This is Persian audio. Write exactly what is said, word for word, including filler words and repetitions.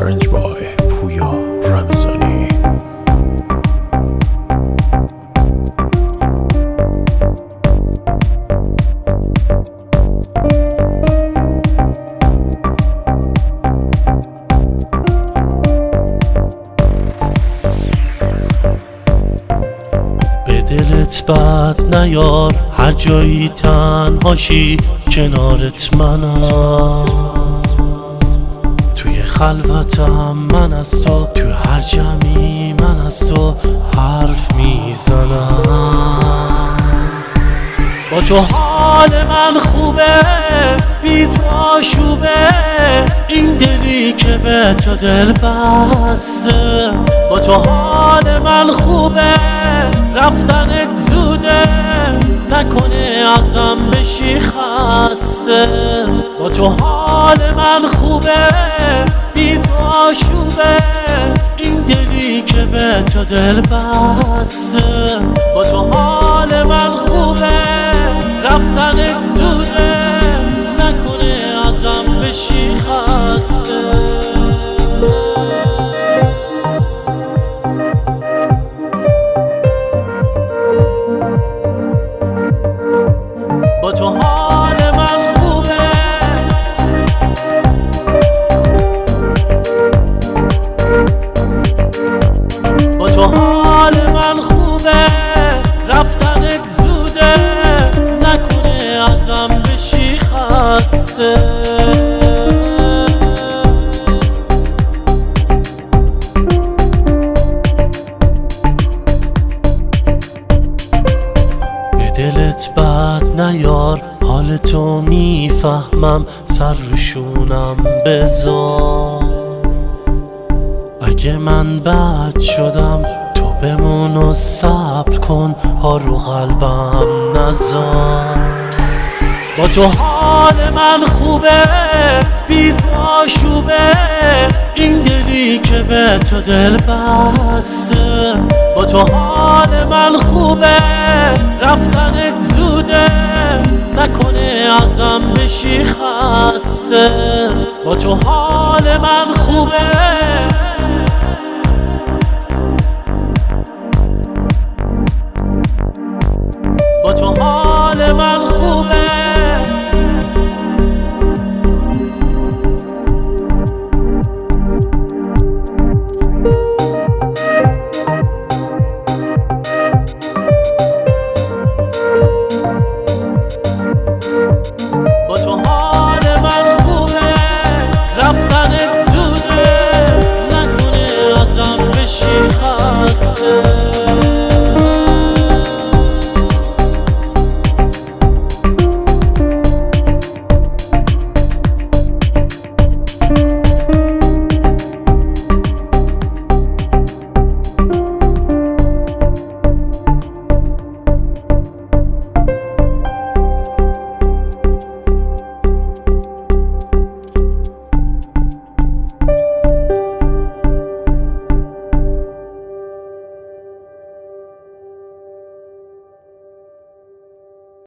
Arranged by Puya Ramzani. به دلت بد نیار، هر جایی تنهاشی کنارت منم، توی خلوتم من از تو، توی هر جمعی من از تو حرف میزنم. با تو حال من خوبه، بی تو آشوبه، این دلی که به تو دل بسته. با تو حال من خوبه، رفتنت زوده، نکنه ازم بشی خسته. با تو حال من خوبه، بی تو آشوبه، این دلی که به تو دل بسته. با تو حال من خوبه، رفتنت زوده، نکنه ازم بشی خسته. با تو حال من خوبه، با تو حال من خوبه، رفتنت زوده، نکنه ازم بشی خسته. دلت بد نیار، حال تو میفهمم، سر روشونم بذار. اگه من بد شدم تو بمون و صبر کن، ها رو قلبم نذار. با تو حال من خوبه، بی تو آشوبه، این دلی که به تو دل بسته. با تو حال من خوبه، رفتنت زوده، نکنه ازم بشی خسته. با تو حال من خوبه، با تو حال من خوبه.